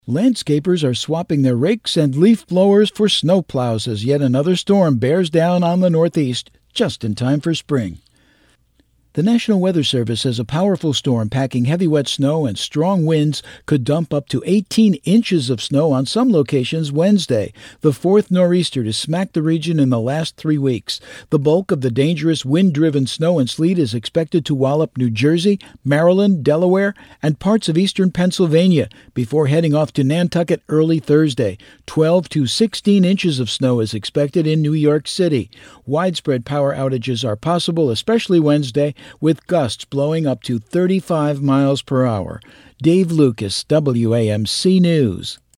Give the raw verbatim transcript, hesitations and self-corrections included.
Landscapers are swapping their rakes and leaf blowers for snowplows as yet another storm bears down on the Northeast just in time for spring. The National Weather Service says a powerful storm packing heavy wet snow and strong winds could dump up to eighteen inches of snow on some locations Wednesday, the fourth nor'easter to smack the region in the last three weeks. The bulk of the dangerous wind-driven snow and sleet is expected to wallop New Jersey, Maryland, Delaware, and parts of eastern Pennsylvania before heading off to Nantucket early Thursday. twelve to sixteen inches of snow is expected in New York City. Widespread power outages are possible, especially Wednesday, with gusts blowing up to thirty-five miles per hour. Dave Lucas, W A M C News.